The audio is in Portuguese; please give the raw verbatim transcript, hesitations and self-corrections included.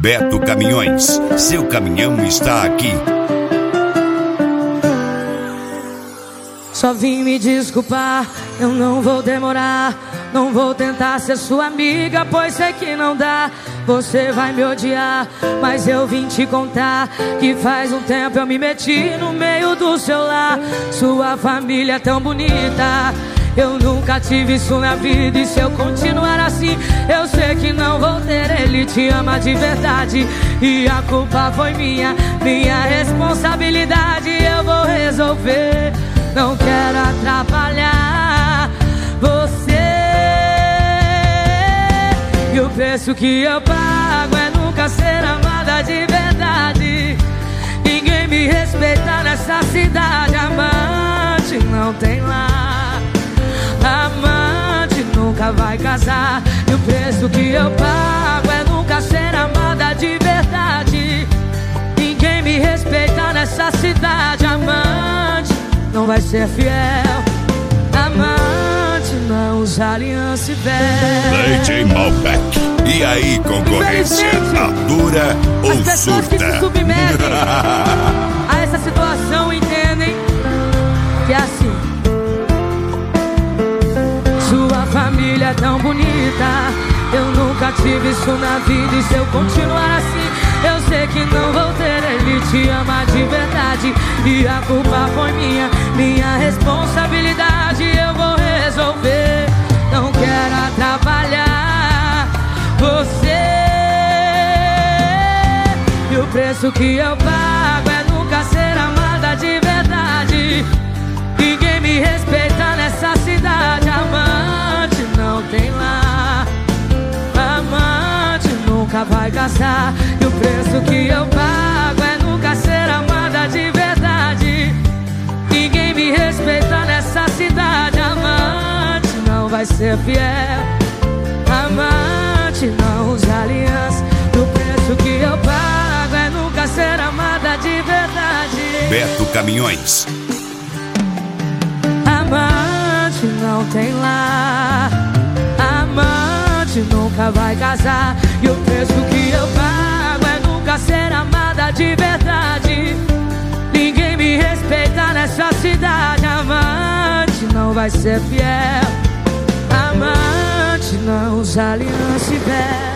Beto Caminhões, seu caminhão está aqui. Só vim me desculpar, eu não vou demorar. Não vou tentar ser sua amiga, pois sei que não dá. Você vai me odiar, mas eu vim te contar que faz um tempo eu me meti no meio do seu lar. Sua família é tão bonita, eu nunca tive isso na vida. E se eu continuar assim, eu sei que não vou ter. Ele te ama de verdade e a culpa foi minha, minha responsabilidade. Eu vou resolver, não quero atrapalhar você. E o preço que eu pago é nunca ser amada de verdade. Ninguém me respeita nessa cidade. Amante não tem lá, amante nunca vai casar. E o preço que eu pago é nunca ser amada de verdade. Ninguém me respeita nessa cidade. Amante não vai ser fiel. Amante não usa aliança e véu. D J Malbec. E aí, concorrência, atura ou surta? As pessoas que se submetem a essa situação entendem que é assim. Sua família é tão bonita, eu nunca tive isso na vida. E se eu continuar assim, eu sei que não vou ter. Ele te ama de verdade e a culpa foi minha, minha responsabilidade. Eu vou resolver, não quero atrapalhar você. E o preço que eu pago é nunca ser amada de verdade. Ninguém me respeita nessa cidade. Amante não tem lá, amante nunca vai casar. E o preço que eu pago é nunca ser amada de verdade. Ninguém me respeita nessa cidade. Amante não vai ser fiel. Amante não usa aliança. E o preço que eu pago é nunca ser amada de verdade. Beto Caminhões. Amante não tem lá, amante nunca vai casar. E o preço que eu pago é nunca ser amada de verdade. Ninguém me respeita nessa cidade. Amante não vai ser fiel. Amante não usa aliança e véu.